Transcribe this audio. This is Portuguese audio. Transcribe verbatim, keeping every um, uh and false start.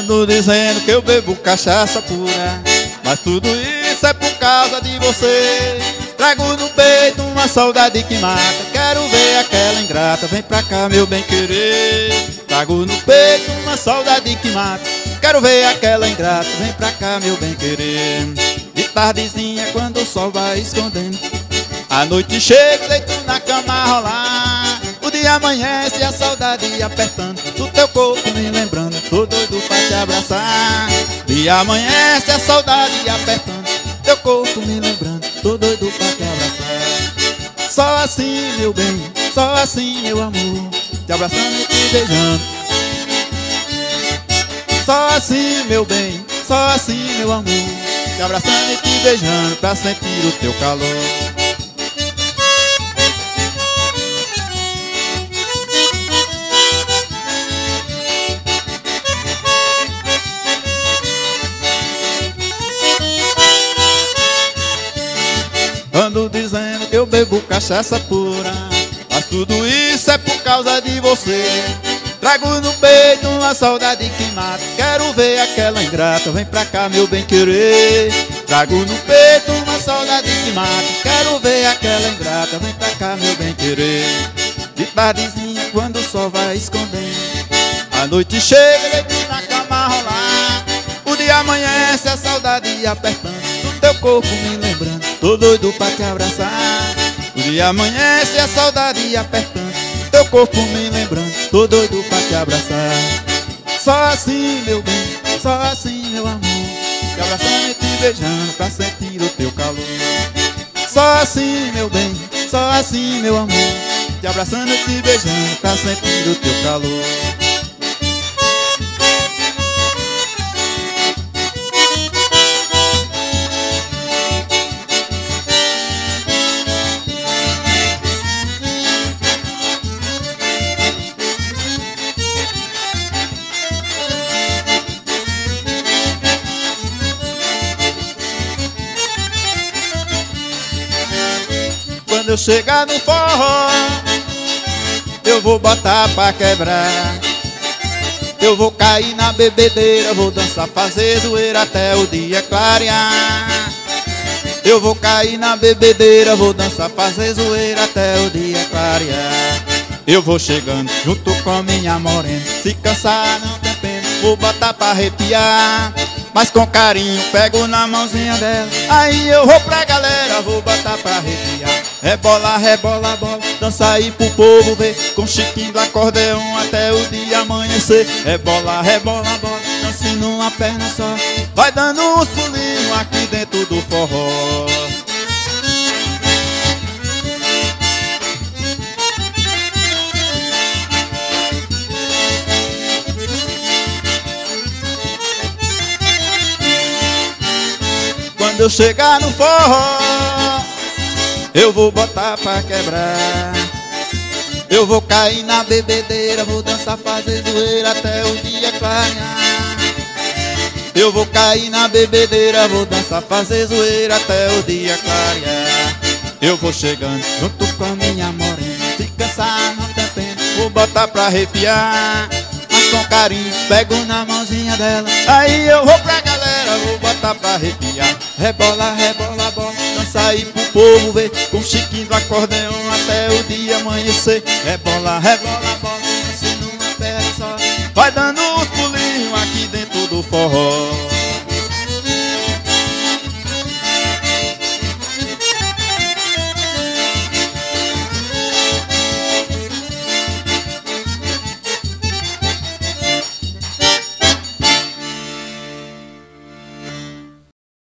Ando dizendo que eu bebo cachaça pura, mas tudo isso é por causa de você. Trago no peito uma saudade que mata, quero ver aquela ingrata, vem pra cá meu bem querer. Trago no peito uma saudade que mata, quero ver aquela ingrata, vem pra cá meu bem querer. De tardezinha quando o sol vai escondendo, a noite chega, deito na cama a rolar. O dia amanhece, a saudade apertando, do teu corpo me lembrando, tô doido pra te abraçar. Dia amanhece, a saudade apertando, teu corpo me lembrando, tô doido pra te abraçar. Só assim meu bem, só assim meu amor, te abraçando e te beijando. Só assim meu bem, só assim meu amor, te abraçando e te beijando, pra sentir o teu calor. Ando dizendo que eu bebo cachaça pura, mas tudo isso é por causa de você. Trago no peito uma saudade que mata, quero ver aquela ingrata, vem pra cá meu bem querer. Trago no peito uma saudade que mata, quero ver aquela ingrata, vem pra cá meu bem querer. De tardezinha quando o sol vai escondendo, a noite chega, deito na cama a rolar. O dia amanhece, a saudade apertando, do teu corpo me lembrando, tô doido pra te abraçar. O dia amanhece, a saudade apertando, teu corpo me lembrando, tô doido pra te abraçar. Só assim meu bem, só assim meu amor, te abraçando e te beijando, pra sentir o teu calor. Só assim meu bem, só assim meu amor, te abraçando e te beijando, pra sentir o teu calor. Quando eu chegar no forró, eu vou botar pra quebrar. Eu vou cair na bebedeira, vou dançar, fazer zoeira até o dia clarear. Eu vou cair na bebedeira, vou dançar, fazer zoeira até o dia clarear. Eu vou chegando junto com minha morena, se cansar não tem pena, vou botar pra arrepiar. Mas com carinho pego na mãozinha dela, aí eu vou pra galera, vou botar pra arrepiar. Rebola, rebola, bola, dança aí pro povo ver, com chiquinho do acordeão até o dia amanhecer. Rebola, rebola, bola, dança numa perna só, vai dando uns pulinhos aqui dentro do forró. Quando eu chegar no forró, eu vou botar pra quebrar. Eu vou cair na bebedeira, vou dançar, fazer zoeira até o dia clarear. Eu vou cair na bebedeira, vou dançar, fazer zoeira até o dia clarear. Eu vou chegando junto com a minha morena, se cansar não tem pena, vou botar pra arrepiar. Mas com carinho pego na mãozinha dela, aí eu vou pra galera, vou botar pra arrepiar. Rebola, rebola, bola, dança aí pro povo ver, com chiquinho do acordeão até o dia amanhecer. Rebola, rebola, bola, dança numa perna só, vai dando uns pulinhos aqui dentro do forró.